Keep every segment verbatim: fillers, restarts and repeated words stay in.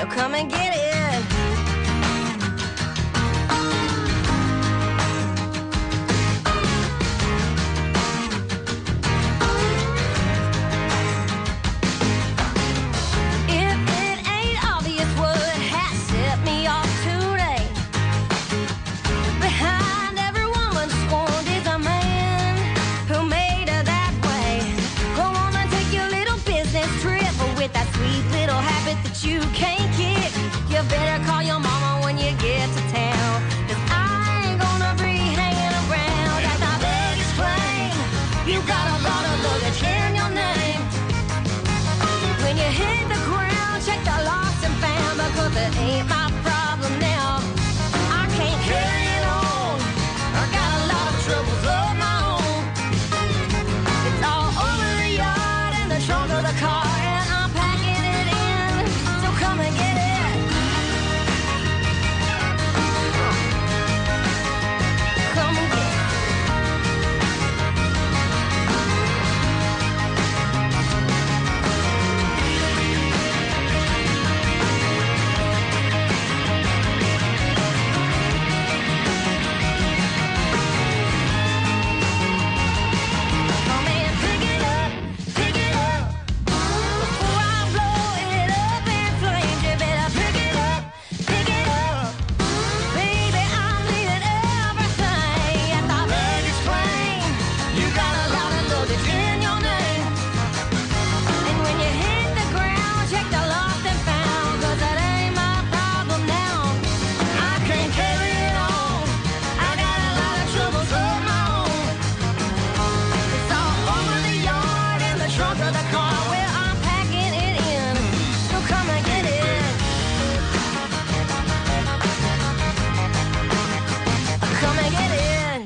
so come and get it. You can't kick. You better call your mama when you get to town, 'cause I ain't gonna be hanging around at the biggest plane. You got a lot of luggage in your name. When you hit the ground, check the lost and found, because it ain't my problem now. I can't carry it on. I got a lot of troubles of my own. It's all over the yard in the trunk of the car, and I'm packing it in. Come and get it. Come and get it. Come and pick it up, pick it up. Before I blow it up in flames, you better pick it up, pick it up. Baby, I'm leaving everything at the biggest plane. You got a lot of luggage in your name. And when you hit the ground, check the lost and found, 'cause that ain't my problem now. I can't carry it on. I got a lot of troubles of my own. It's all over the yard in the trunk of the car where I'm packing it in. So come and get it. Come and get it.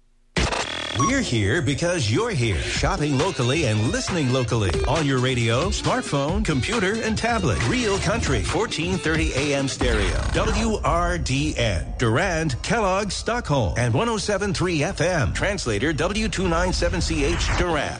We're here because you're here. Shopping locally and listening locally. On your radio, smartphone, computer, and tablet. Real Country, fourteen thirty A M stereo. W R D N. Durand, Kellogg, Stockholm. And one oh seven point three F M. Translator W two ninety-seven C H, Durand.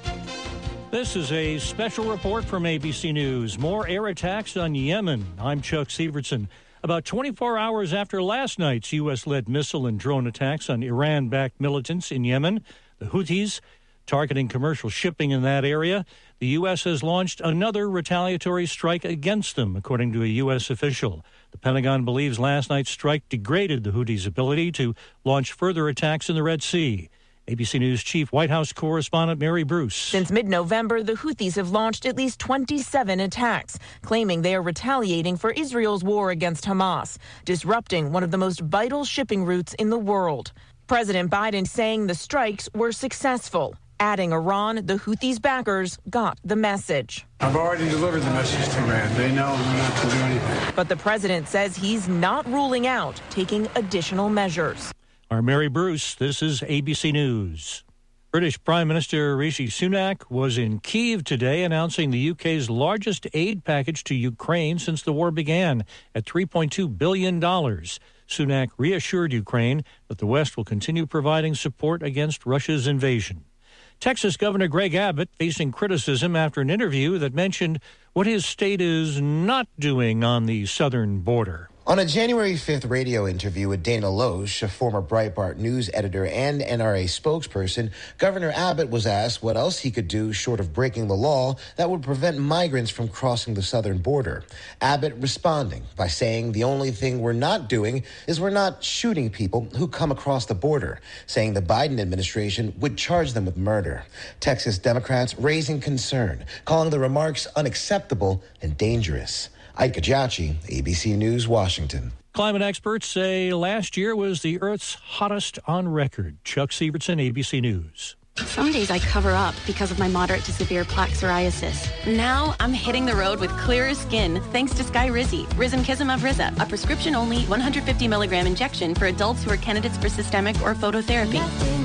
This is a special report from A B C News. More air attacks on Yemen. I'm Chuck Severson. About twenty-four hours after last night's U S-led missile and drone attacks on Iran-backed militants in Yemen, the Houthis, targeting commercial shipping in that area, the U S has launched another retaliatory strike against them, according to a U S official. The Pentagon believes last night's strike degraded the Houthis' ability to launch further attacks in the Red Sea. A B C News Chief White House correspondent Mary Bruce. Since mid-November, the Houthis have launched at least twenty-seven attacks, claiming they are retaliating for Israel's war against Hamas, disrupting one of the most vital shipping routes in the world. President Biden saying the strikes were successful, adding Iran, the Houthis' backers, got the message. I've already delivered the message to Iran. They know not to do anything. But the president says he's not ruling out taking additional measures. Our Mary Bruce, this is A B C News. British Prime Minister Rishi Sunak was in Kyiv today announcing the U K's largest aid package to Ukraine since the war began at three point two billion dollars. Sunak reassured Ukraine that the West will continue providing support against Russia's invasion. Texas Governor Greg Abbott facing criticism after an interview that mentioned what his state is not doing on the southern border. On a January fifth radio interview with Dana Loesch, a former Breitbart News editor and N R A spokesperson, Governor Abbott was asked what else he could do short of breaking the law that would prevent migrants from crossing the southern border. Abbott responding by saying the only thing we're not doing is we're not shooting people who come across the border, saying the Biden administration would charge them with murder. Texas Democrats raising concern, calling the remarks unacceptable and dangerous. Ike Kajachi, A B C News, Washington. Climate experts say last year was the Earth's hottest on record. Chuck Severson, A B C News. Some days I cover up because of my moderate to severe plaque psoriasis. Now I'm hitting the road with clearer skin thanks to Skyrizi, Risankizumab Riza, a prescription-only one hundred fifty milligram injection for adults who are candidates for systemic or phototherapy.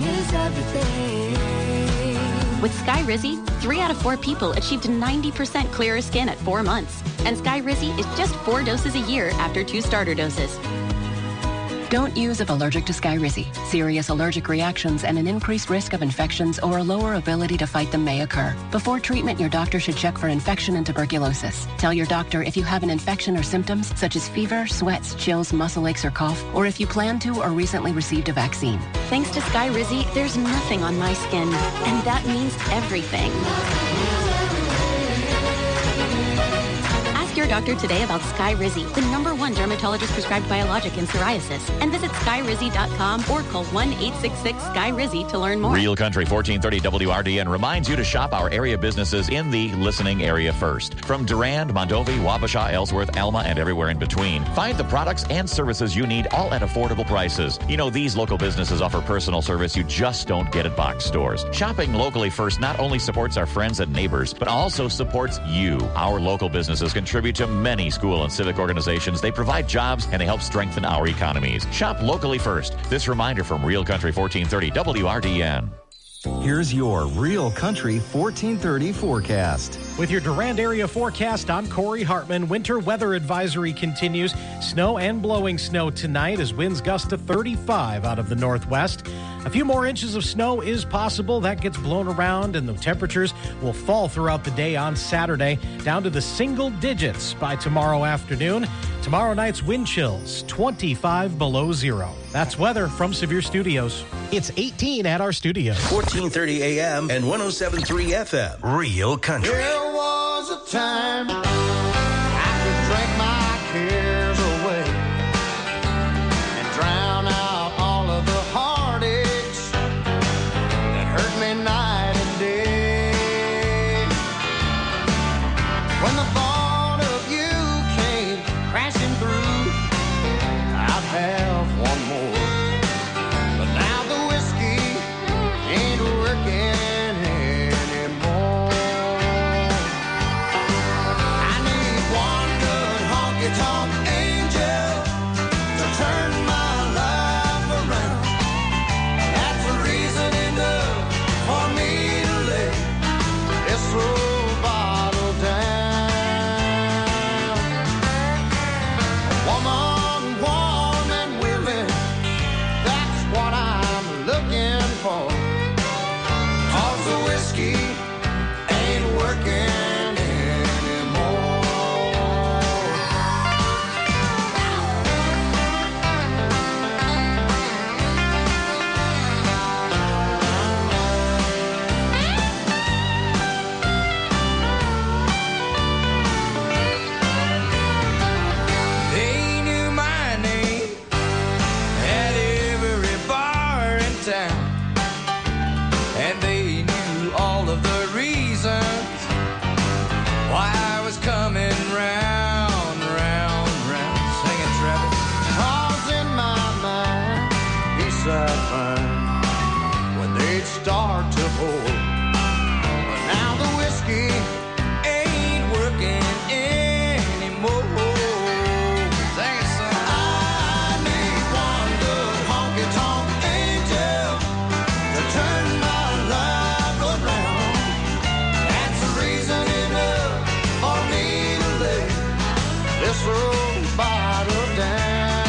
With Skyrizi, three out of four people achieved ninety percent clearer skin at four months. And Skyrizi is just four doses a year after two starter doses. Don't use if allergic to Skyrizi. Serious allergic reactions and an increased risk of infections or a lower ability to fight them may occur. Before treatment, your doctor should check for infection and tuberculosis. Tell your doctor if you have an infection or symptoms such as fever, sweats, chills, muscle aches, or cough, or if you plan to or recently received a vaccine. Thanks to Skyrizi, there's nothing on my skin, and that means everything. Ask your doctor today about Skyrizi, the number one dermatologist-prescribed biologic in psoriasis, and visit skyrizi dot com or call one eight six six sky rizi to learn more. Real Country fourteen thirty W R D N reminds you to shop our area businesses in the listening area first. From Durand, Mondovi, Wabasha, Ellsworth, Alma, and everywhere in between, find the products and services you need all at affordable prices. You know, these local businesses offer personal service you just don't get at box stores. Shopping locally first not only supports our friends and neighbors, but also supports you. Our local businesses contribute to many school and civic organizations. They provide jobs and they help strengthen our economies. Shop locally first. This reminder from Real Country fourteen thirty W R D N. Here's your Real Country fourteen thirty forecast. With your Durand area forecast, I'm Corey Hartman. Winter weather advisory continues. Snow and blowing snow tonight as winds gust to thirty-five out of the northwest. A few more inches of snow is possible. That gets blown around, and the temperatures will fall throughout the day on Saturday, down to the single digits by tomorrow afternoon. Tomorrow night's wind chills, twenty-five below zero. That's weather from Severe Studios. It's eighteen at our studios. fourteen thirty A M and one oh seven point three F M. Real Country. There was a time I could drink my cares away and drown out all of the heartaches that hurt me night and day. When the thought of you came crashing through, I'd have one more. But now the whiskey ain't working anymore. I need one good honky-tonk angel to turn my life around. That's a reason enough for me to lay this old bottle down. A woman warm and willing, that's what I'm looking for. 'Cause the whiskey ain't working anymore. They knew my name at every bar in town, and they knew all of the reasons why I was coming round, round, round. Sing it, Travis. 'Cause in my mind, peace I'd find when they'd start to pour. But now the whiskey ain't working anymore. Sing it, son. I need one good honky-tonk angel to turn my life around. That's a reason enough for me to lay this old bottle down.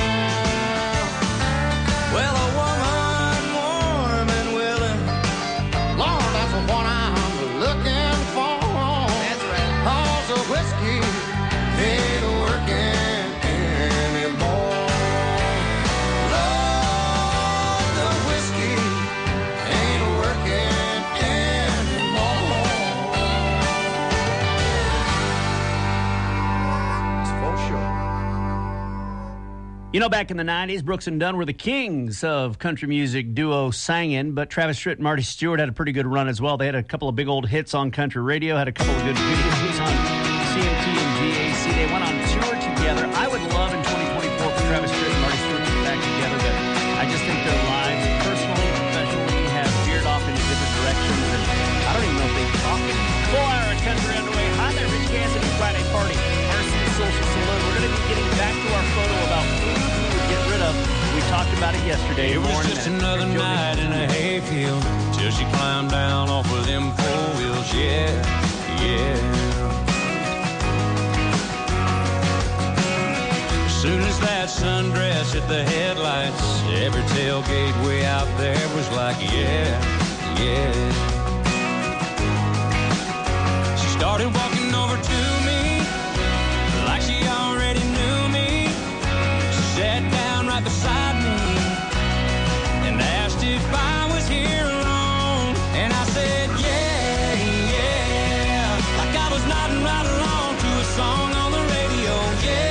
Well, a woman warm and willing, Lord, that's what I'm looking for. That's right. 'Cause the whiskey ain't working anymore. Lord, the whiskey ain't working anymore. It's for sure. You know, back in the nineties, Brooks and Dunn were the kings of country music duo singing, but Travis Tritt and Marty Stewart had a pretty good run as well. They had a couple of big old hits on country radio, had a couple of good videos on C M T and G A C. They went on tour together. I would love in twenty twenty-four for Travis Tritt and Marty Stewart to get back together, but I just think their lives, personally and professionally, have veered off into different directions, and I don't even know if they talk. Full hour of country underway. Hi there, Rich Cassidy, Friday Party, R C Social Salute. We're going to be getting back to our photo about food we would get rid of. We talked about it yesterday. It was morning, just and another enjoyed night it. in a hayfield till she climbed down off of them four wheels. Yeah, yeah. Soon as that sundress hit the headlights, every tailgate way out there was like, yeah, yeah. She started walking over to me like she already knew me. She sat down right beside me and asked if I was here alone. And I said, yeah, yeah, like I was nodding right along to a song on the radio, yeah.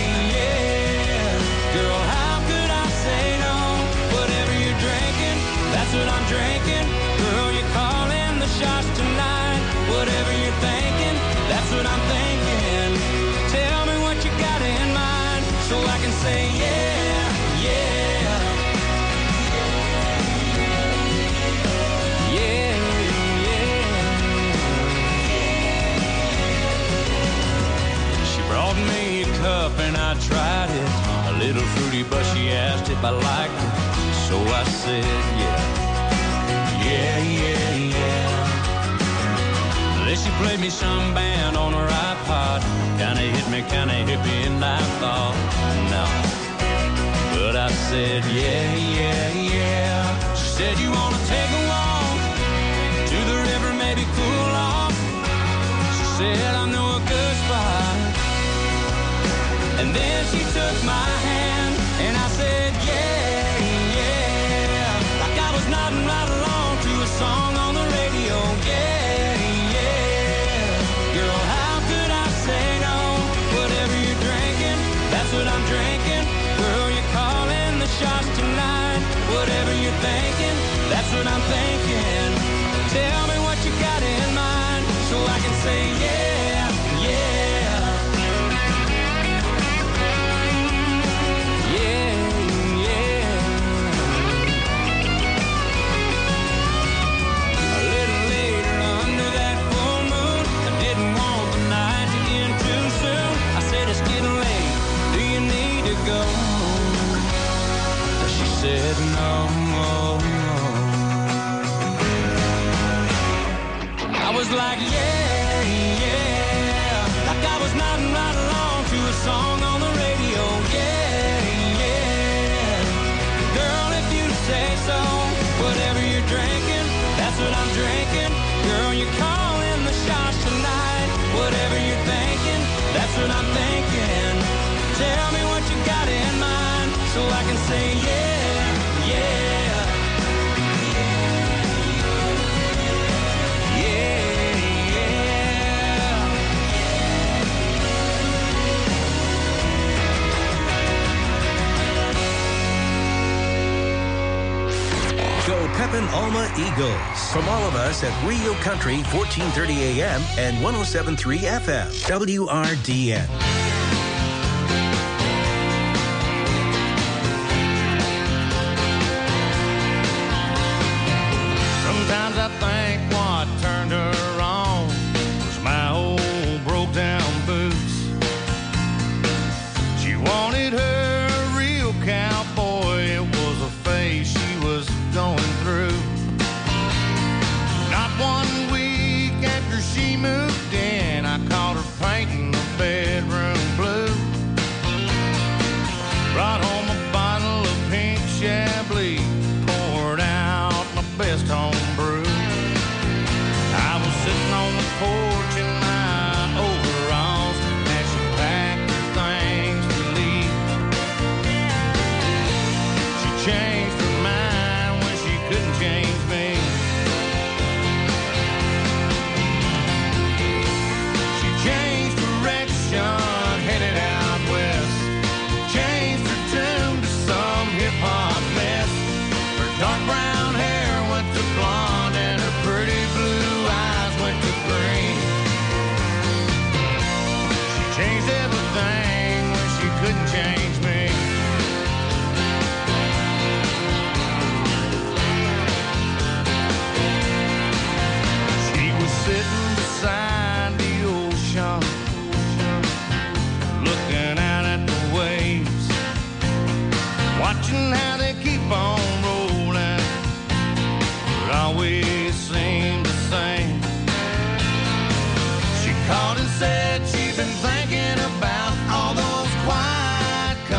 That's what I'm drinking. Girl, you're calling the shots tonight. Whatever you're thinking, that's what I'm thinking. Tell me what you got in mind so I can say yeah, yeah. Yeah, yeah. She brought me a cup and I tried it. A little fruity, but she asked if I liked it. So I said, yeah, yeah, yeah, yeah. Then she played me some band on her iPod. Kinda hit me, kinda hit me, and I thought, no. But I said, yeah, yeah, yeah. She said, you wanna take a walk to the river, maybe cool off. She said, I know a good spot. And then she took my hand, and I said, yeah. Nodding right along to a song on the radio, yeah, yeah. Girl, how could I say no? Whatever you're drinking, that's what I'm drinking. Girl, you're calling the shots tonight. Whatever you're thinking, that's what I'm thinking. Tell me what you got in mind so I can say yeah, yeah. Yeah. Go. She said no, no, no. I was like yeah, yeah, like I was nodding right along to a song on the radio, yeah, yeah. Girl, if you say so, whatever you're drinking, that's what I'm drinking. Girl, you're calling the shots tonight. Whatever you're thinking, that's what I'm thinking. Tell me what you got in mind so I can say yeah, yeah. Yeah, yeah. Go Pepin Alma Eagles. From all of us at Rio Country, fourteen thirty A M and one oh seven point three F M, W R D N. Sometimes I think what turned her on was my old broke down boots. She wanted her a real cowboy. It was a phase she was going through. Not one week after she moved in, I caught her painting the bedroom blue. Brought home a bottle of pink Chablis, poured out my best home brew. I was sitting on the porch in my overalls as she packed her things to leave. She changed her mind when she couldn't change me. She changed direction, headed out west. Changed her tune to some hip-hop mess. Her dark brown hair went to blonde and her pretty blue eyes went to green. She changed everything when she couldn't change me. She was sitting beside the ocean, looking out at the waves, watching how they keep on rolling. It always seemed the same. She called and said she'd been thinking about all those quiet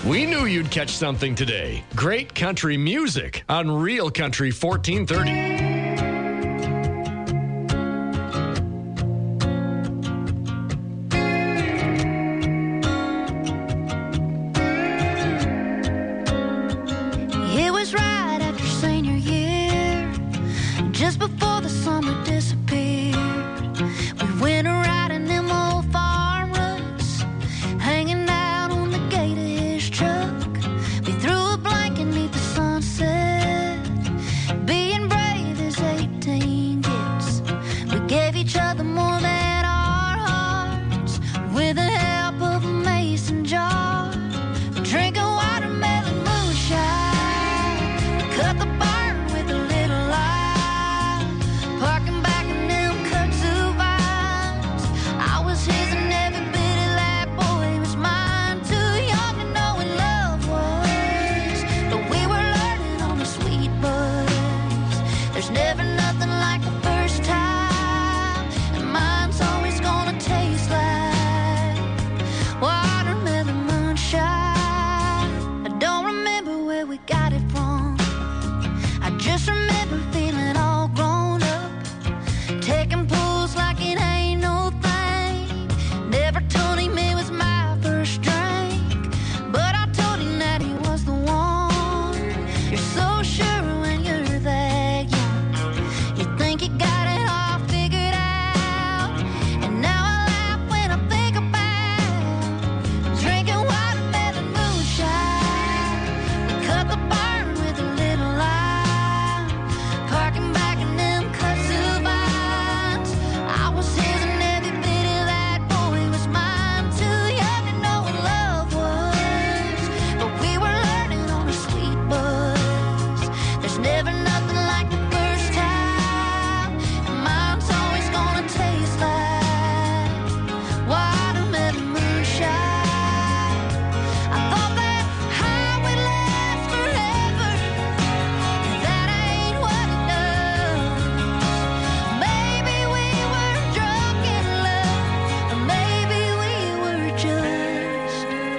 We knew you'd catch something today. Great country music on Real Country fourteen thirty. It was right after senior year, just before the summer disappeared. We went around in them old farm ruts, hanging out on the gate of his truck. We threw a blanket neath the sunset, being brave as eighteen gets. We gave each other more than our hearts, with the help of a mason jar. Drinking watermelon moonshine, cut the barn with a little lime, parking back in them kudzu vines. I was his and every bit of that boy was mine. Too young to know what love was, but we were learning on the sweet buzz. There's never nothing like the first time, and mine's always gonna taste like watermelon moonshine. I don't remember where we got it from, I just remember feeling all grown up, taking pulls like it ain't no thing. Never told him it was my first drink, but I told him that he was the one. You're so sure when you're that young, you think you got it all figured out. And now I laugh when I think about drinking watermelon moonshine. We cut the barn with a little lime, parking back in them kudzu vines. I was his and every bit of that boy was mine. Too young to know what love was, but we were learning on a sweet buzz. There's never nothing like the first time, and mine's always gonna taste like watermelon moonshine. I thought that high would last forever, that ain't what it does. Maybe we were drunk in love, or maybe we were just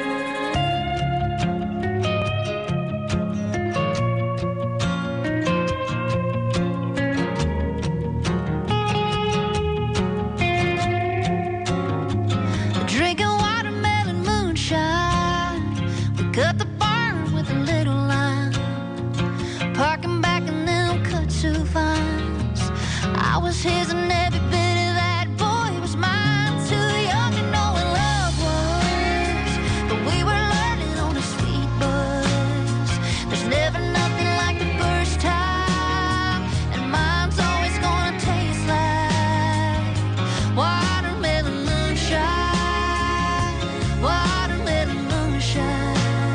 drinking watermelon moonshine. We cut the barn with a little lime, parking back in them kudzu vines. I was his and every bit of that boy was mine. Too young to know what love was, but we were learning on a sweet buzz. There's never nothing like the first time, and mine's always gonna taste like watermelon moonshine. Watermelon moonshine.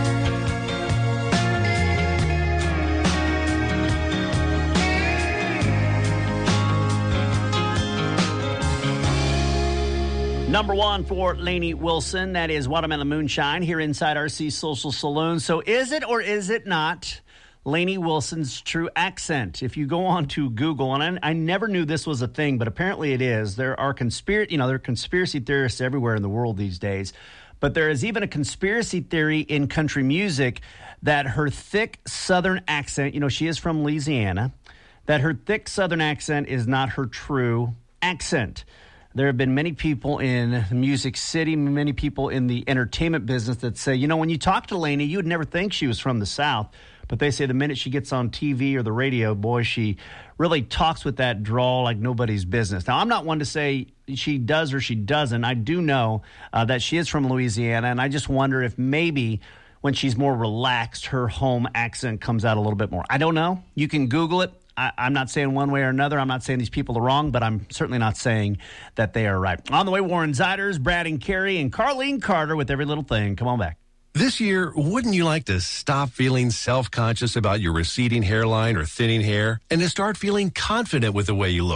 Number one for Lainey Wilson. That is Watermelon Moonshine here inside R C Social Saloon. So is it or is it not Lainey Wilson's true accent? If you go on to Google, and I, I never knew this was a thing, but apparently it is. There are conspiracy, you know, there are conspiracy theorists everywhere in the world these days. But there is even a conspiracy theory in country music that her thick Southern accent, you know, she is from Louisiana, that her thick Southern accent is not her true accent. There have been many people in Music City, many people in the entertainment business that say, you know, when you talk to Lainey, you would never think she was from the South. But they say the minute she gets on T V or the radio, boy, she really talks with that drawl like nobody's business. Now, I'm not one to say she does or she doesn't. I do know uh, that she is from Louisiana, and I just wonder if maybe when she's more relaxed, her home accent comes out a little bit more. I don't know. You can Google it. I, I'm not saying one way or another. I'm not saying these people are wrong, but I'm certainly not saying that they are right. On the way, Warren Ziders, Brad and Carrie, and Carlene Carter with Every Little Thing. Come on back. This year, wouldn't you like to stop feeling self-conscious about your receding hairline or thinning hair and to start feeling confident with the way you look?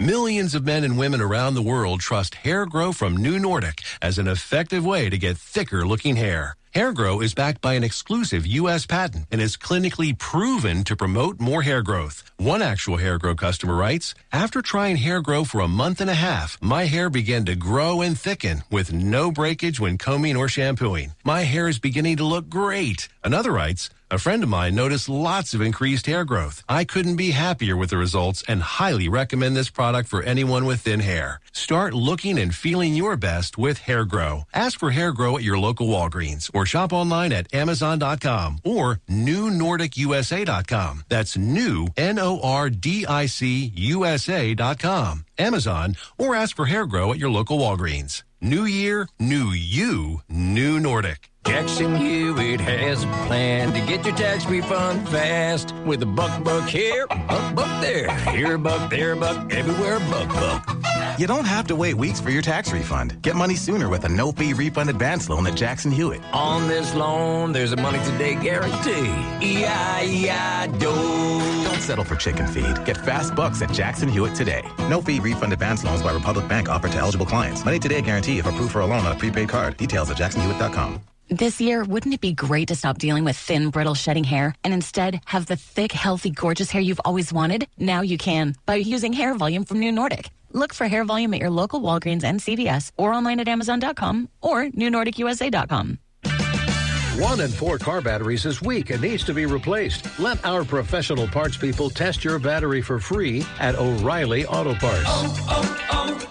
Millions of men and women around the world trust Hair Grow from New Nordic as an effective way to get thicker looking hair. Hair Grow is backed by an exclusive U S patent and is clinically proven to promote more hair growth. One actual Hair Grow customer writes, after trying Hair Grow for a month and a half, my hair began to grow and thicken with no breakage when combing or shampooing. My hair is beginning to look great. Another writes, a friend of mine noticed lots of increased hair growth. I couldn't be happier with the results and highly recommend this product for anyone with thin hair. Start looking and feeling your best with Hair Grow. Ask for Hair Grow at your local Walgreens or shop online at amazon dot com or new nordic u s a dot com. That's new, N O R D I C U S A dot com. Amazon, or ask for Hair Grow at your local Walgreens. New year, new you, New Nordic. Jackson Hewitt has a plan to get your tax refund fast with a buck buck here, buck buck there, here a buck, there a buck, everywhere a buck buck. You don't have to wait weeks for your tax refund. Get money sooner with a no-fee refund advance loan at Jackson Hewitt. On this loan, there's a money today guarantee. E I E I D O. Don't settle for chicken feed. Get fast bucks at Jackson Hewitt today. No-fee refund advance loans by Republic Bank offered to eligible clients. Money today guarantee if approved for a loan on a prepaid card. Details at jackson hewitt dot com. This year, wouldn't it be great to stop dealing with thin, brittle, shedding hair and instead have the thick, healthy, gorgeous hair you've always wanted? Now you can by using Hair Volume from New Nordic. Look for Hair Volume at your local Walgreens and C V S or online at amazon dot com or new nordic u s a dot com. One in four car batteries is weak and needs to be replaced. Let our professional parts people test your battery for free at O'Reilly Auto Parts. Oh,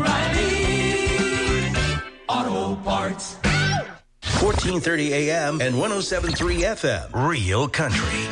oh, oh, O'Reilly Auto Parts. fourteen thirty A M and one oh seven point three F M. Real Country.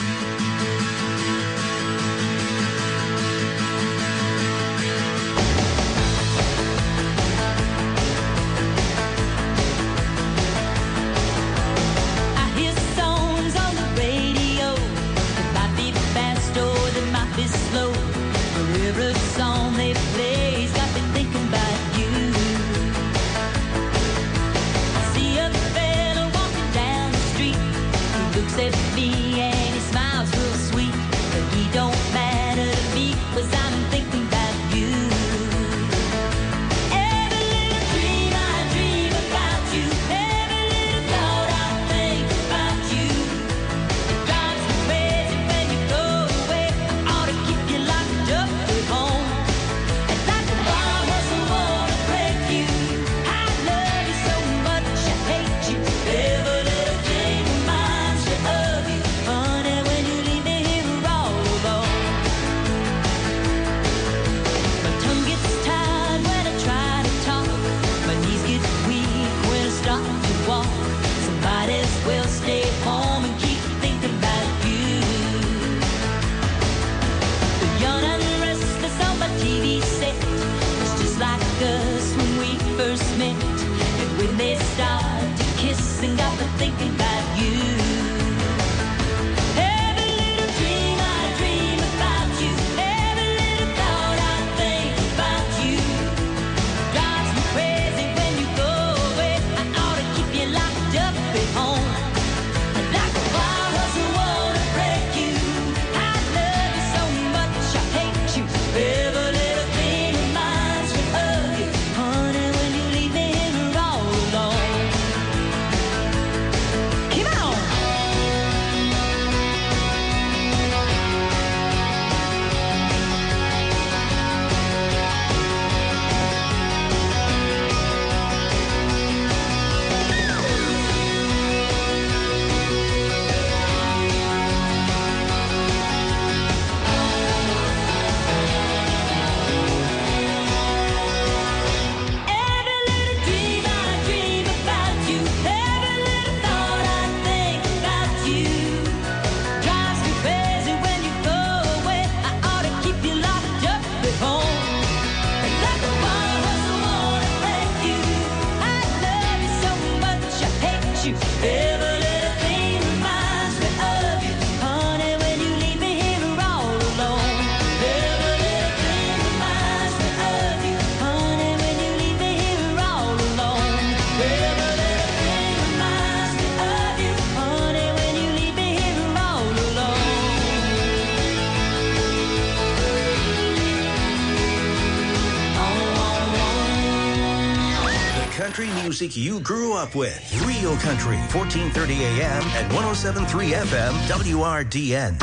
country music you grew up with. Real Country, fourteen thirty A M and one oh seven point three F M, W R D N.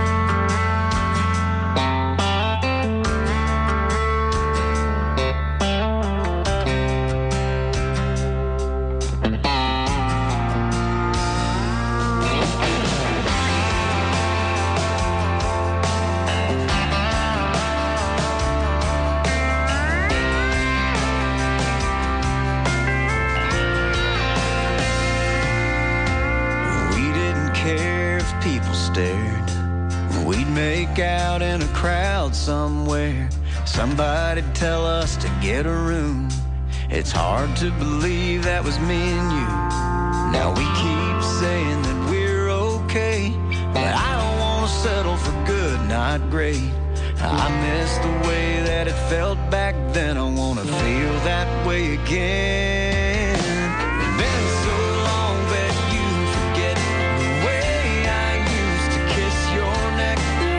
Out in a crowd somewhere, somebody'd tell us to get a room. It's hard to believe that was me and you. Now we keep saying that we're okay, but I don't want to settle for good, not great. I miss the way that it felt back then. I want to feel that way again. It's been so long that you forget the way I used to kiss your neck.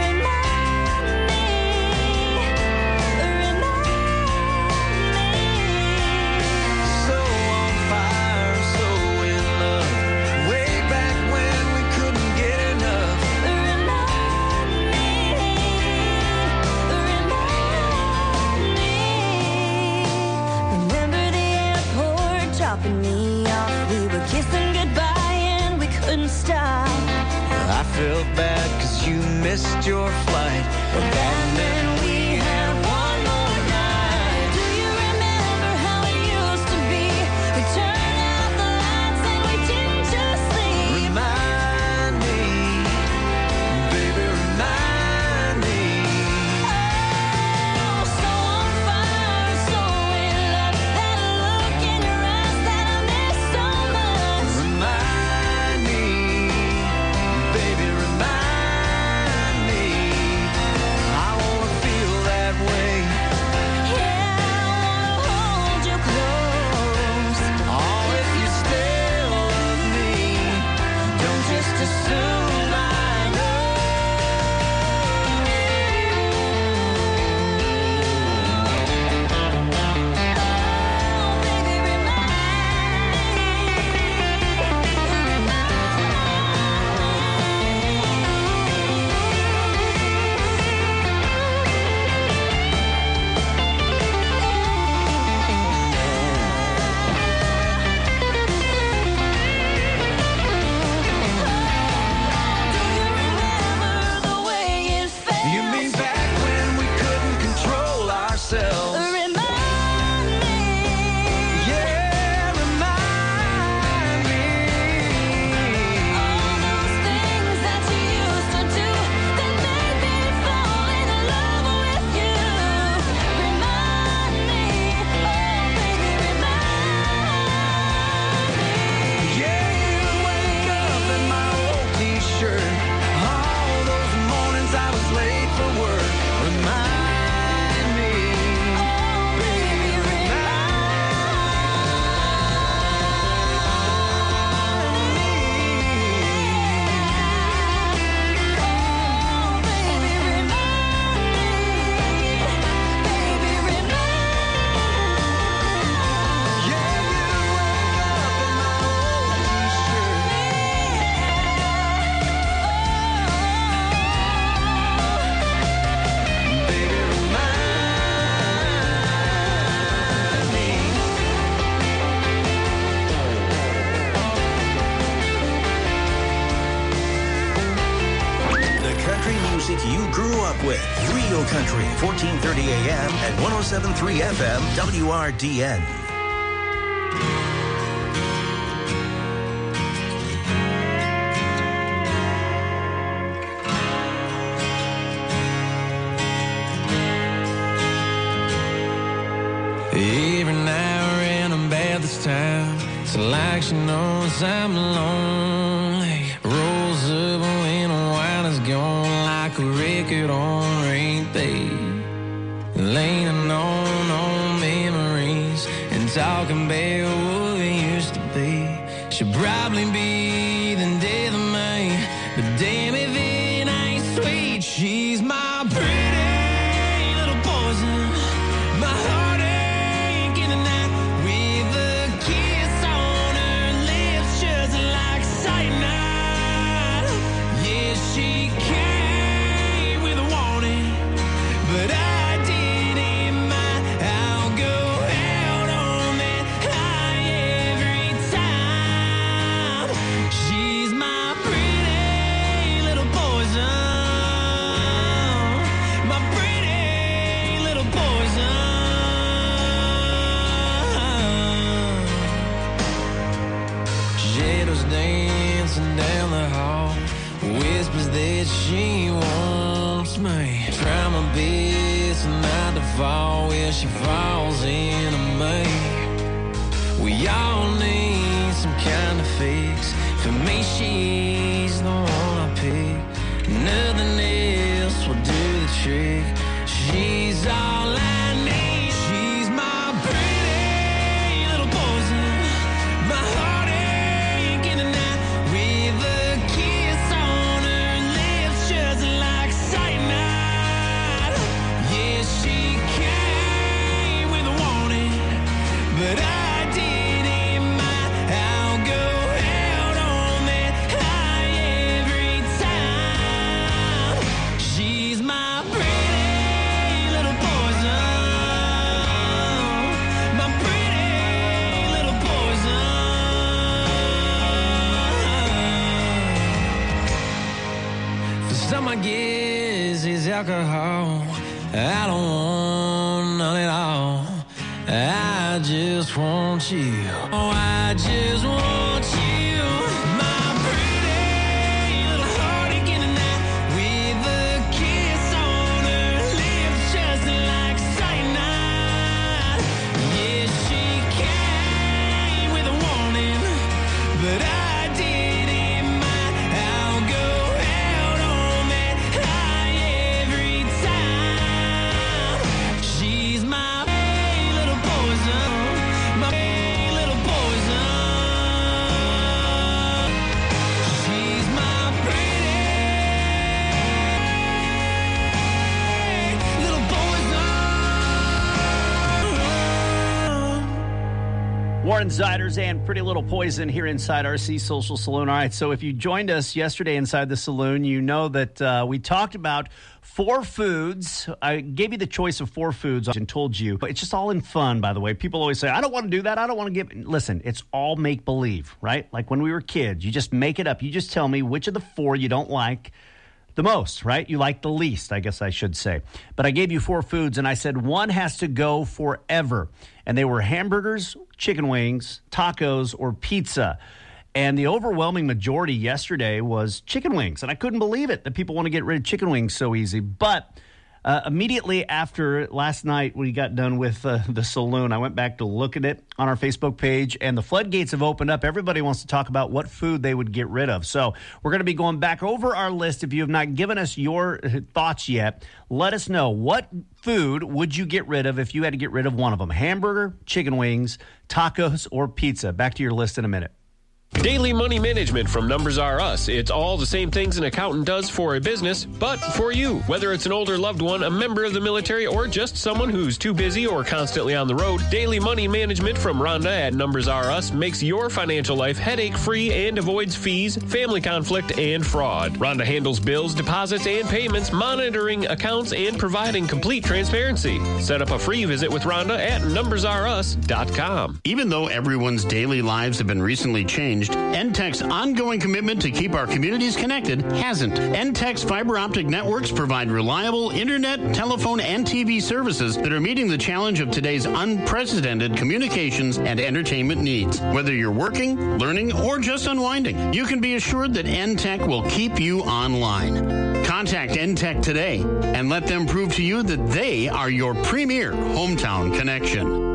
I felt bad cause you missed your flight, but that meant we had one more night. Do you remember how it used to be? We turned out the lights and we didn't just sleep. Remind me, baby, remind me. Oh, so on fire, so in love. That look in your eyes that I miss so much. Remind me, baby, remind me. I wanna feel that way. Yeah, I wanna hold you close. Oh, if you still love me, don't just assume I know. The way it felt. You mean back when we couldn't control ourselves? Remind me. Yeah, remind me. All those things that you used to do that made me fall in love with you. Remind me, oh baby, remind me. Yeah, you wake up in my old t-shirt. All those mornings I was late for work. Remind me, Oh baby, oh baby, remind me, baby, remind me. yeah, you wake up in my old t-shirt. Baby, remind me. The country music you grew up with. Real Country, fourteen thirty A M and one oh seven point three F M, W R D N. Every now and then I'm bad this time. It's like she knows I'm lonely. Rolls up when the wine is gone like a record on repeat. Leaning on old memories and talking about what we used to be. She'll probably be the death of me, but damn if it ain't sweet. She's my pretty little poison, my heartache in the night with the Shadows dancing down the hall, whispers that she wants me. Try my best not to fall where she falls into me. We all need some kind of fix. For me, she's the one I pick. Nothing else will do the trick. She's all I need. She's my pretty little poison, my heartache in the night, with a kiss on her lips just like cyanide. Yeah, she came with a warning, but I didn't mind. I'll go out on that high every time. She's my pretty little poison, my pretty little poison. For some, I guess it's alcohol. I don't want none at all. I just want you. Oh, I just want you. My pretty little heartache in the night, with a kiss on her lips just like cyanide. Yeah, she came with a warning, but I didn't mind. I'll go out on that high every time. She's my little poison, my little poison. She's my pretty little poison. Warren Ziders and Pretty Little Poison here inside R C Social Saloon. All right, so if you joined us yesterday inside the saloon, you know that uh, we talked about four foods. I gave you the choice of four foods and told you, but it's just all in fun, by the way. People always say, I don't want to do that. I don't want to give. Listen, it's all make-believe, right? Like when we were kids, you just make it up. You just tell me which of the four you don't like the most, right? You like the least, I guess I should say. But I gave you four foods, and I said one has to go forever. And they were hamburgers, chicken wings, tacos, or pizza. And the overwhelming majority yesterday was chicken wings. And I couldn't believe it that people want to get rid of chicken wings so easy. But uh, immediately after last night, we got done with uh, the saloon, I went back to look at it on our Facebook page, and the floodgates have opened up. Everybody wants to talk about what food they would get rid of. So we're going to be going back over our list. If you have not given us your thoughts yet, let us know. What food would you get rid of if you had to get rid of one of them? Hamburger, chicken wings, tacos, or pizza? Back to your list in a minute. Daily money management from Numbers R Us. It's all the same things an accountant does for a business, but for you. Whether it's an older loved one, a member of the military, or just someone who's too busy or constantly on the road, daily money management from Rhonda at Numbers R Us makes your financial life headache-free and avoids fees, family conflict, and fraud. Rhonda handles bills, deposits, and payments, monitoring accounts, and providing complete transparency. Set up a free visit with Rhonda at numbers r us dot com. Even though everyone's daily lives have been recently changed, N T E C's ongoing commitment to keep our communities connected hasn't. N T E C's fiber optic networks provide reliable internet, telephone, and T V services that are meeting the challenge of today's unprecedented communications and entertainment needs. Whether you're working, learning, or just unwinding, you can be assured that N T E C will keep you online. Contact N T E C today and let them prove to you that they are your premier hometown connection.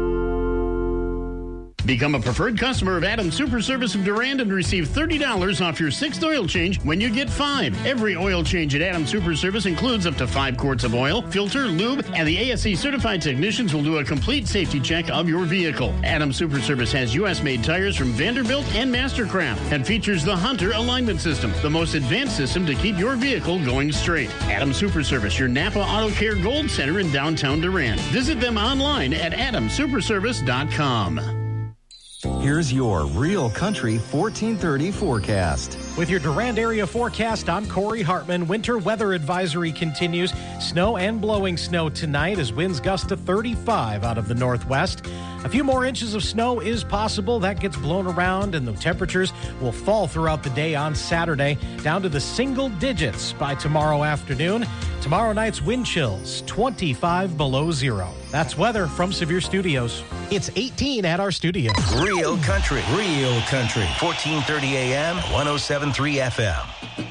Become a preferred customer of Adams Super Service of Durand and receive thirty dollars off your sixth oil change when you get five. Every oil change at Adams Super Service includes up to five quarts of oil, filter, lube, and the A S C certified technicians will do a complete safety check of your vehicle. Adams Super Service has U S made tires from Vanderbilt and Mastercraft and features the Hunter alignment system, the most advanced system to keep your vehicle going straight. Adams Super Service, your Napa Auto Care Gold Center in downtown Durand. Visit them online at adams super service dot com. Here's your Real Country fourteen thirty forecast. With your Durand area forecast, I'm Corey Hartman. Winter weather advisory continues. Snow and blowing snow tonight as winds gust to thirty-five out of the northwest. A few more inches of snow is possible. That gets blown around, and the temperatures will fall throughout the day on Saturday, down to the single digits by tomorrow afternoon. Tomorrow night's wind chills, twenty-five below zero. That's weather from Severe Studios. It's eighteen at our studio. Real country, real country. fourteen thirty A M, one oh seven point three F M.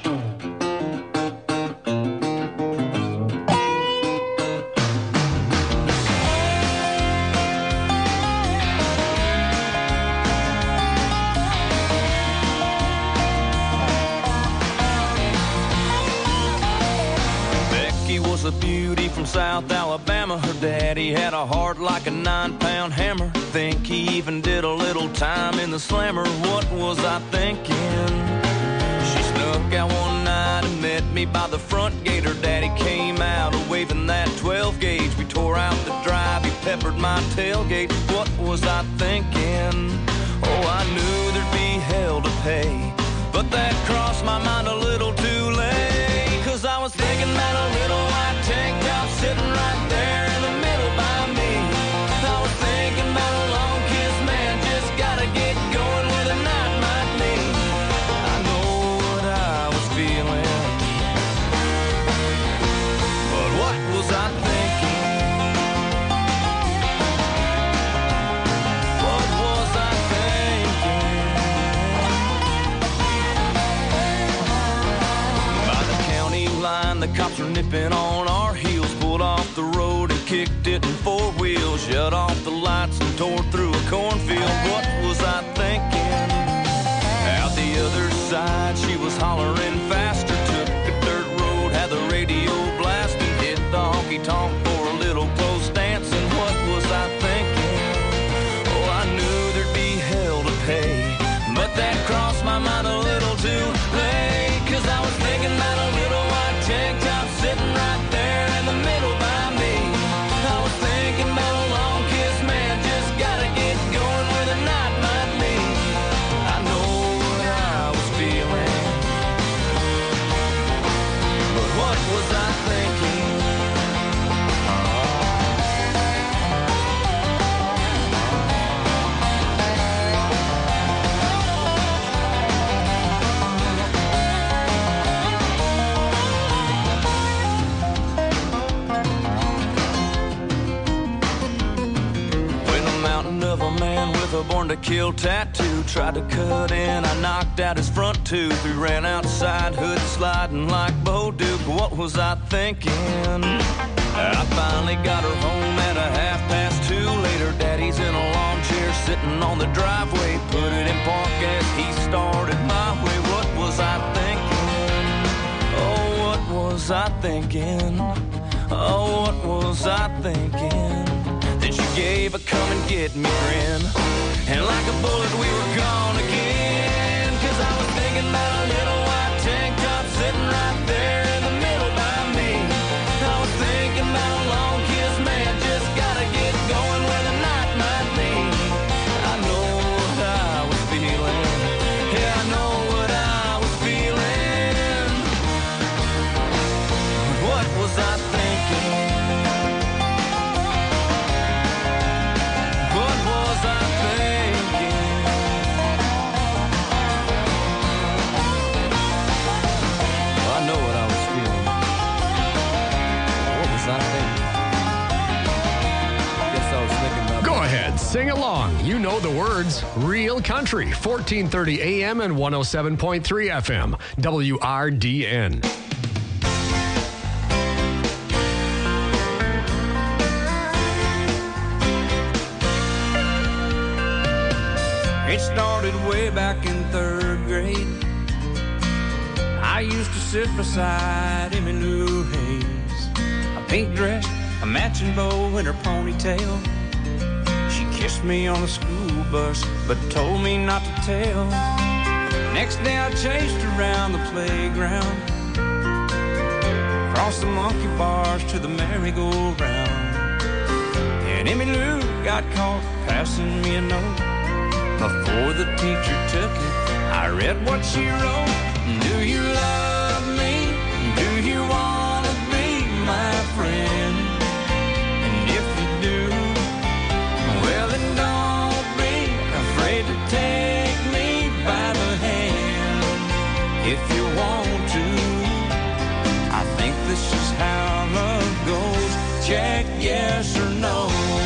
A beauty from South Alabama. Her daddy had a heart like a nine-pound hammer. Think he even did a little time in the slammer. What was I thinking? She snuck out one night and met me by the front gate. Her daddy came out waving that twelve gauge. We tore out the drive, he peppered my tailgate. What was I thinking? Oh, I knew there'd be hell to pay, but that crossed my mind a little too late. Cause I was thinking that a little white tank top sitting right there in the middle by me. I was thinking about a long kiss, man, just gotta get going where the night might lead. I know what I was feeling, but what was I thinking? What was I thinking? By the county line, the cops were nipping on our heels, pulled off the road and kicked it in four wheels, shut off the lights and tore through a cornfield. What was I thinking? Out the other side, she was hollering faster, took a dirt road, had the radio blasting, hit the honky-tonk for a little close dancing. What was I thinking? Oh, I knew there'd be hell to pay, but that crossed my mind a little too late. Cause I was thinking about a little white tank top sitting right there in the middle by me. I was thinking about a long kiss, man, just gotta get going where the night might lead. I know what I was feeling, but what was I thinking? Of a man with a born to kill tattoo tried to cut in, I knocked out his front tooth. We ran outside, hood sliding like Bo Duke. What was I thinking? I finally got her home at a half past two. Later, daddy's in a lawn chair sitting on the driveway. Put it in park as he started my way. What was I thinking? Oh, what was I thinking? Oh, what was I thinking? Then she gave a come and get me grin, and like a bullet we were gone again. Cause I was thinking about a little white tank top sitting right there in the middle by me. I was thinking about a long kiss, man, just gotta get going where the night might lead. I know what I was feeling, yeah, I know what I was feeling. What was I thinking? Sing along. You know the words. Real Country, fourteen thirty A M and one oh seven point three F M. W R D N. It started way back in third grade. I used to sit beside Emmylou Hayes, a pink dress, a matching bow, and her ponytail. Kissed me on the school bus, but told me not to tell. Next day I chased her around the playground, across the monkey bars to the merry-go-round. And Emmylou got caught passing me a note. Before the teacher took it, I read what she wrote. Do you love me? Do you want to be my friend? And if you do, well then don't take me by the hand if you want to. I think this is how love goes. Check yes or no.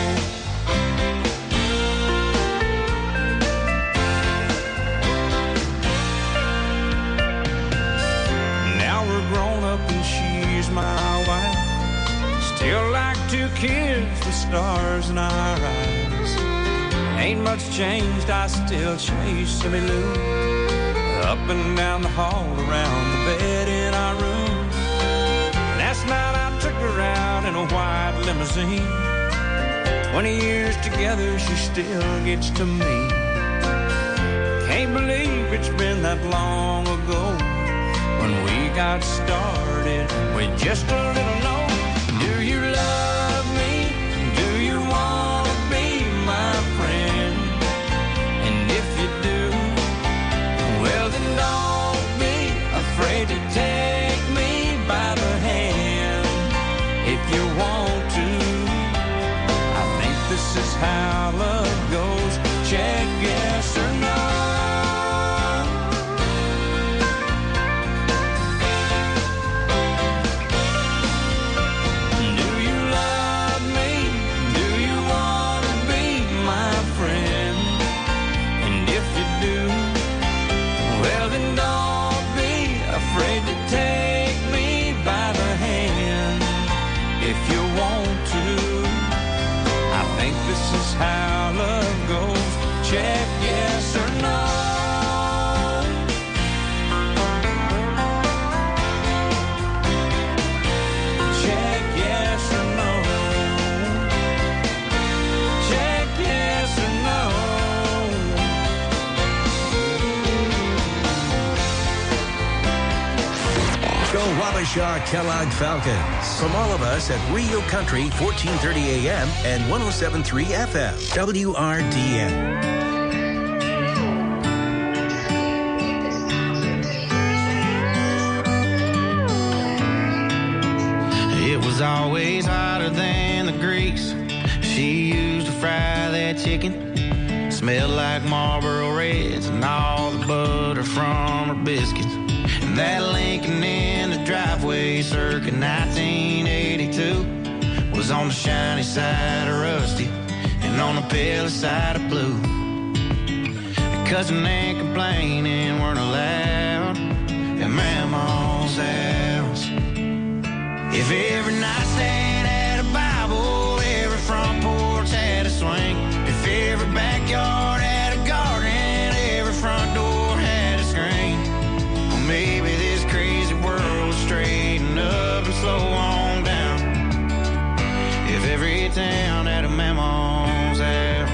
Now we're grown up and she's my wife. Still like two kids with stars in our eyes. Ain't much changed, I still chase Silly Lou up and down the hall, around the bed in our room. Last night I took her out in a white limousine. Twenty years together, she still gets to me. Can't believe it's been that long ago when we got started with just a little note. Do you love me? Do you want to be my friend? And if you do, well then don't be afraid to take me by the hand if you want to. I think this is how love goes. Check yes or no. How love goes. Check yes or no. Check yes or no. Check yes or no. Go Wabasha Kellogg Falcons. From all of us at Rio Country, fourteen thirty A M and one oh seven point three F M, W R D N. It was always hotter than the grease she used to fry that chicken. Smelled like Marlboro Reds and all the butter from her biscuits. And that Lincoln in the driveway circa nineteen eighty-two was on the shiny side of rusty and on the pale side of blue. Cussing and complaining weren't allowed at Mama's house. If every nightstand had a Bible, every front porch had a swing. If every backyard had a garden, every front door had a screen. Well, maybe this crazy world would straighten up and slow on down if every town had a Mama's house.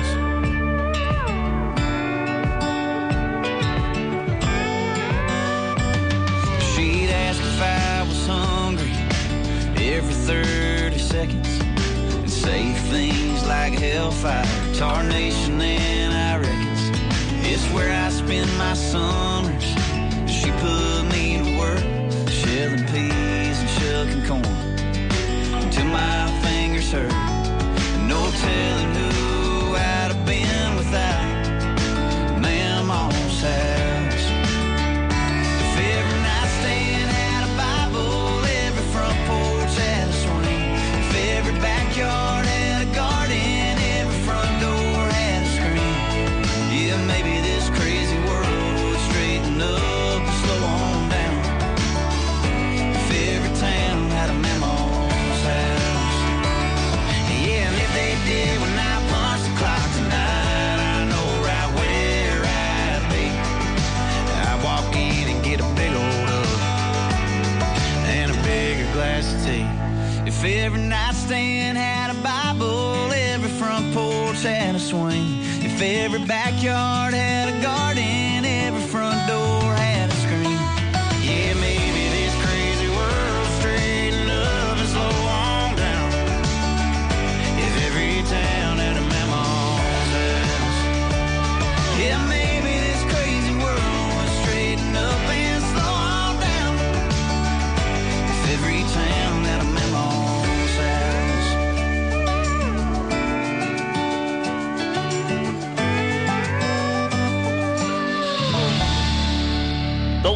She'd ask if I was hungry every thirty seconds and say things like hellfire, tarnation, and I reckons it's where I spend my summers. She put me to work shelling peas and shucking corn until my fingers hurt. No telling who I'd have been without Mama's house. If every nightstand had a Bible, every front porch had a swing. If every backyard had a garden, every front door had a screen. Yeah, maybe this crazy world would straighten up and slow on down if every town had a Mama's house. Yeah, and if they did when I punch the clock tonight, I know right where I'd be. I'd walk in and get a big old hug and a bigger glass of tea. If every nightstand had a Bible, every front porch had a swing. If every backyard had a garden, every front door had a screen. Yeah, maybe this crazy world straighten up and slow on down if every town had a Mama's house. Yeah, maybe this crazy world would straighten up and slow on down if every town had a Mama's house.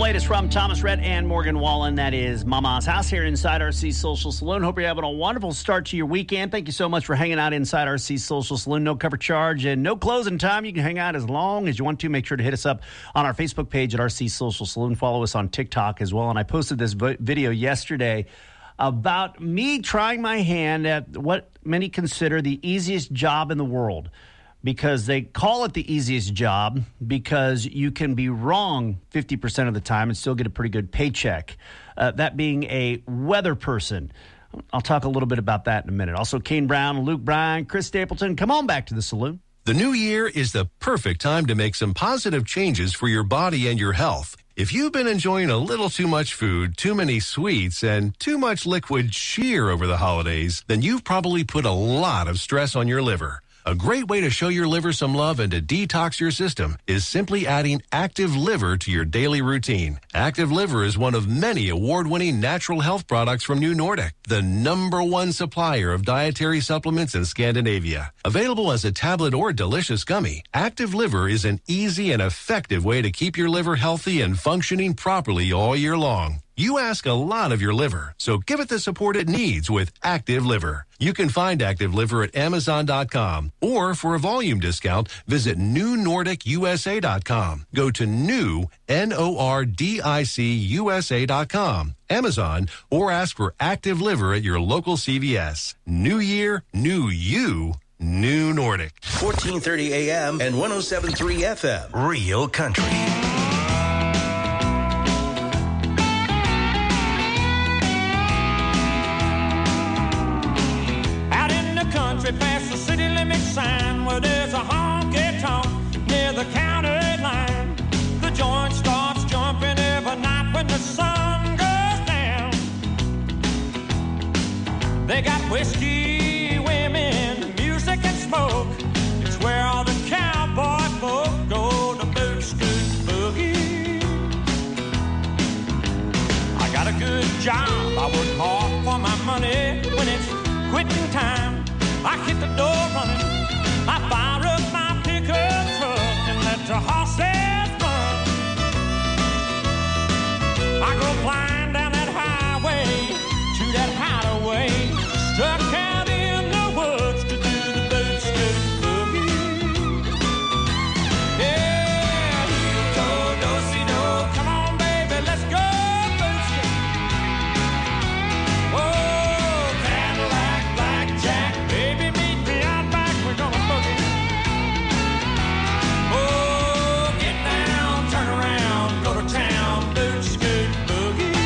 latest from Thomas Rhett and Morgan Wallen. That is Mama's House here inside R C Social Saloon. Hope you're having a wonderful start to your weekend. Thank you so much for hanging out inside R C Social Saloon. No cover charge and no closing time. You can hang out as long as you want to. Make sure to hit us up on our Facebook page at R C Social Saloon. Follow us on TikTok as well. And I posted this video yesterday about me trying my hand at what many consider the easiest job in the world, because they call it the easiest job because you can be wrong fifty percent of the time and still get a pretty good paycheck. Uh, that being a weather person. I'll talk a little bit about that in a minute. Also, Kane Brown, Luke Bryan, Chris Stapleton. Come on back to the saloon. The new year is the perfect time to make some positive changes for your body and your health. If you've been enjoying a little too much food, too many sweets, and too much liquid cheer over the holidays, then you've probably put a lot of stress on your liver. A great way to show your liver some love and to detox your system is simply adding Active Liver to your daily routine. Active Liver is one of many award-winning natural health products from New Nordic, the number one supplier of dietary supplements in Scandinavia. Available as a tablet or delicious gummy, Active Liver is an easy and effective way to keep your liver healthy and functioning properly all year long. You ask a lot of your liver, so give it the support it needs with Active Liver. You can find Active Liver at Amazon dot com, or for a volume discount, visit New Nordic U S A dot com. Go to new, N O R D I C U S A dot com, Amazon, or ask for Active Liver at your local C V S. New year, new you, New Nordic. fourteen thirty A M and one oh seven point three F M. Real Country. Past the city limit sign where there's a honky-tonk near the county line. The joint starts jumping every night when the sun goes down. They got whiskey, women, music and smoke. It's where all the cowboy folk go to boot scoot boogie. I got a good job, I work hard for my money. When it's quitting time, I hit the door running, I fire up my pickup truck and let the horses run. I go flying down that highway to that hideaway, stuck out in the woods to do the boot scoot boogie. Yeah, heel-toe, do-si-do, come on baby, let's go boot scoot. Oh, Cadillac, blackjack, baby, meet me out back, we're gonna boogie. Oh, get down, turn around, go to town, boot scoot boogie.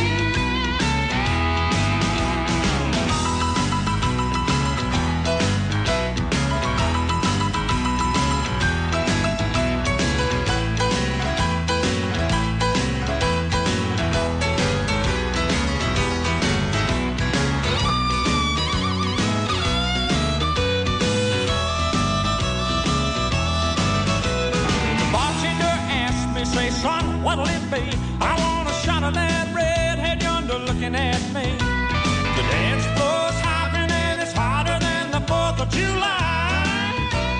Say, son, what'll it be? I want a shot of that redhead yonder looking at me. The dance floor's hopping and it's hotter than the fourth of July.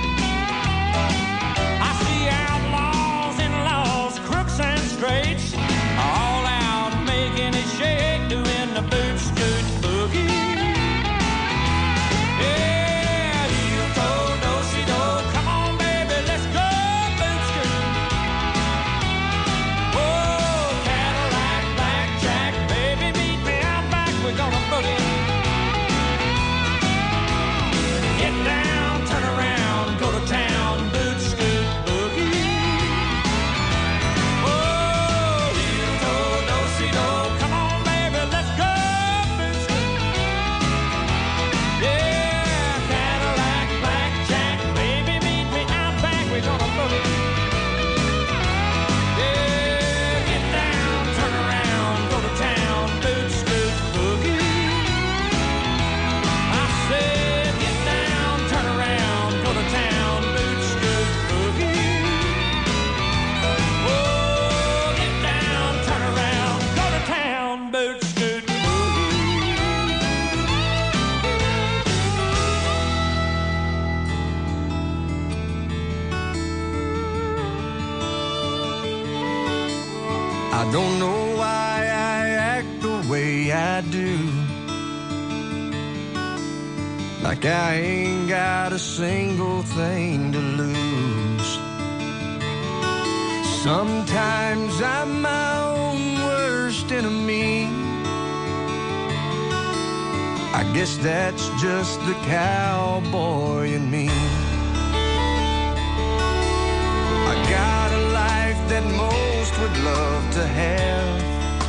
I see outlaws, in-laws, crooks and straights, all out making it shake, doing the boot scoot boogie. Yeah, heel-toe, do-si-do, come on, baby, let's go boot scoot. Oh, Cadillac, blackjack, baby, meet me out back, I don't know why I act the way I do. Like I ain't got a single thing to lose. Sometimes I'm my own worst enemy. I guess that's just the cowboy in me. I got a life that most would love to have,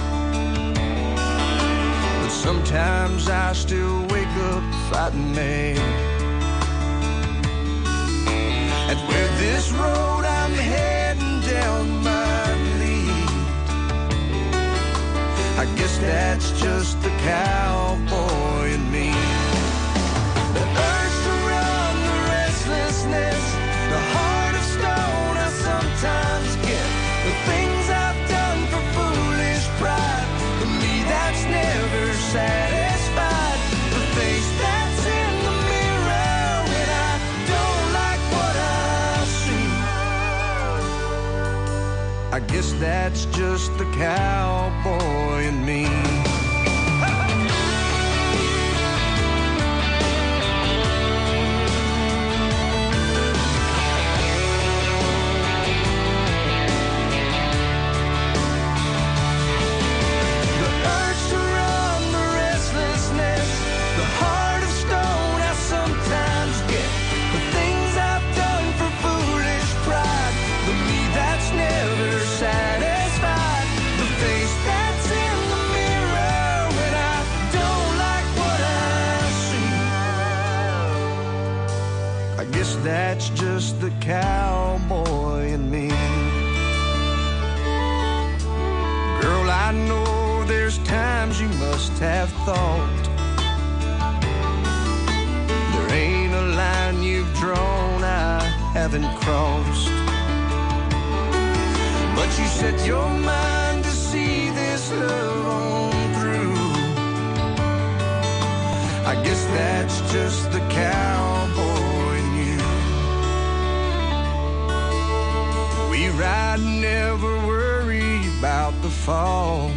but sometimes I still wake up fighting mad. And where this road I'm heading down might lead, I guess that's just the cowboy in me. The urge to run, the restlessness, the heart of stone I sometimes get. The things I've done for foolish pride, for me that's never satisfied. The face that's in the mirror when I don't like what I see, I guess that's just the cowboy in me. That's just the cowboy in me. Girl, I know there's times you must have thought there ain't a line you've drawn I haven't crossed. But you set your mind to see this love on through. I guess that's just the cowboy. We ride, never worry about the fall.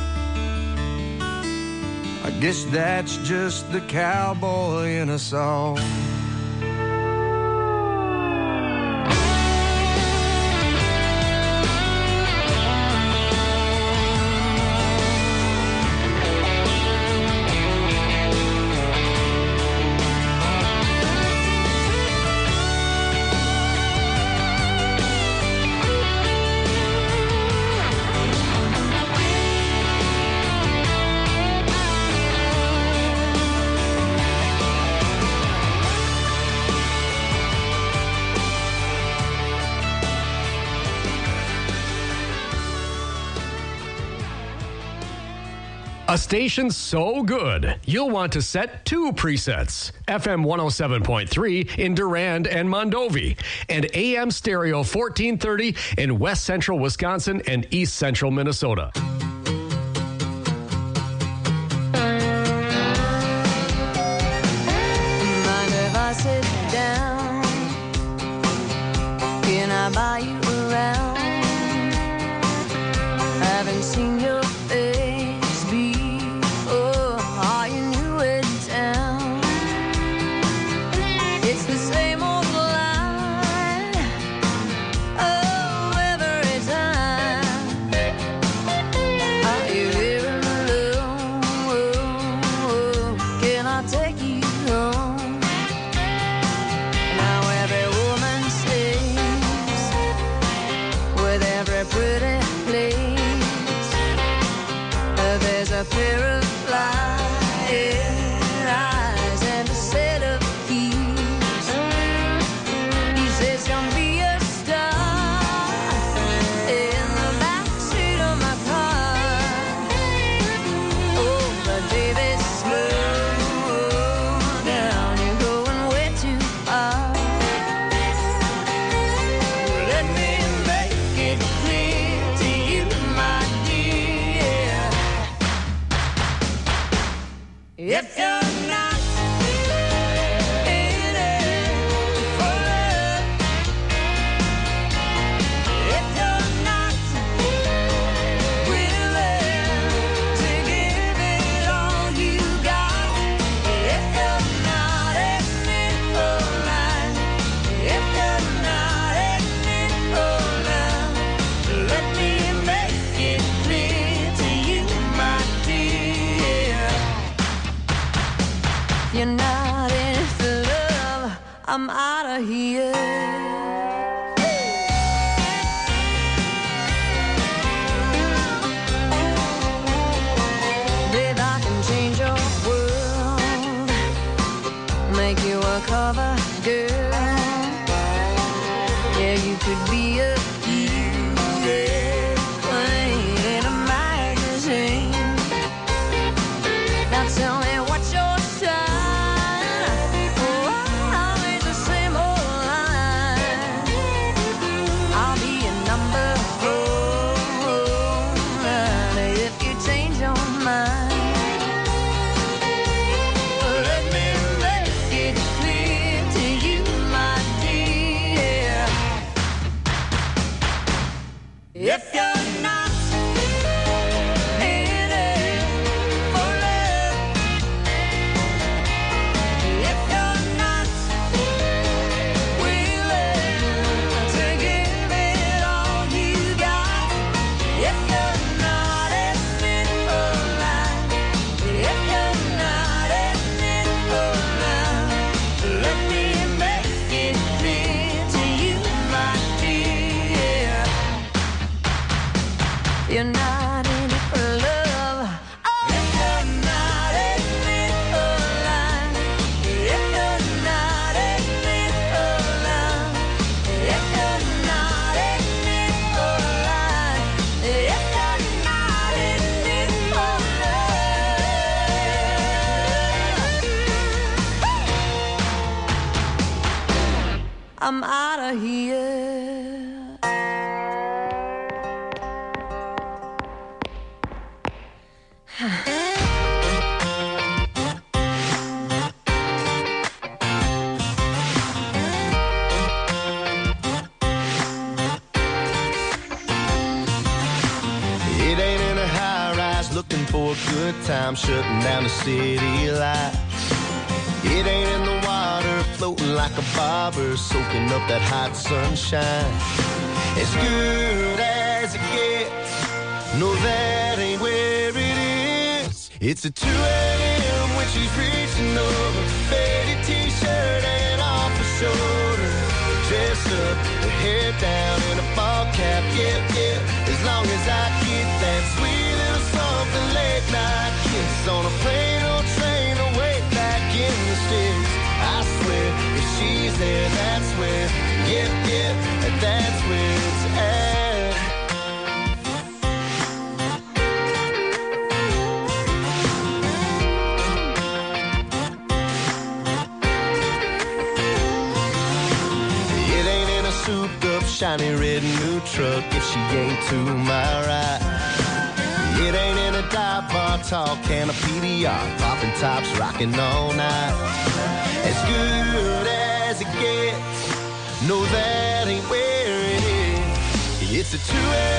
I guess that's just the cowboy in us all. A station so good, you'll want to set two presets. F M one oh seven point three in Durand and Mondovi, and A M stereo fourteen thirty in West Central Wisconsin and East Central Minnesota. Mind if I sit down? Can I buy you around? Haven't seen your face before. Are you new in town? It's the same old line. Oh, every time. Are you here alone? Can I take you home? Now every woman sings with every pretty place. There's a pair of flying eyes and a set of keys. He says, "Come be a star in the backseat of my car." Oh, but baby, slow down. You're going way too far. Let me make it clear to you, my dear. I'm out of here. Babe, I can change your world, make you a cover girl. Yeah, you could be a hero in a magazine. Now tell me what's your sign? Oh, always the same old line. I'll be a number one if you change your mind. Let me make it clear to you, my dear. If you're not in it for love, if you're not willing to give it all you got, if you're not in it for life, if you're not in it for love, let me make it clear to you, my dear. You're not in it for love. Oh, if you're not in it for life, if you're not in it for love, if you're not in it for life, if you're not in it for love, I'm out of here. It ain't in a high rise looking for a good time, shutting down the city lights. It ain't in the water floating like a bobber, soaking up that hot sunshine. As good as it gets, no, that ain't where it is. It's a two a.m. when she's reaching over, faded t-shirt hanging off her shoulder, dressed up, her hair down in a ball cap, yeah, yeah. As long as I get that sweet little something late night kiss on a plane or train away back in the sticks. I swear, if she's there, that's where, yeah, yeah, that's where it's at. It ain't in a souped-up, shiny red new truck if she ain't to my right. It ain't in a dive bar, tall can of P D R, popping tops, rocking all night. As good as it gets, no, that ain't where it is. It's a two a.m.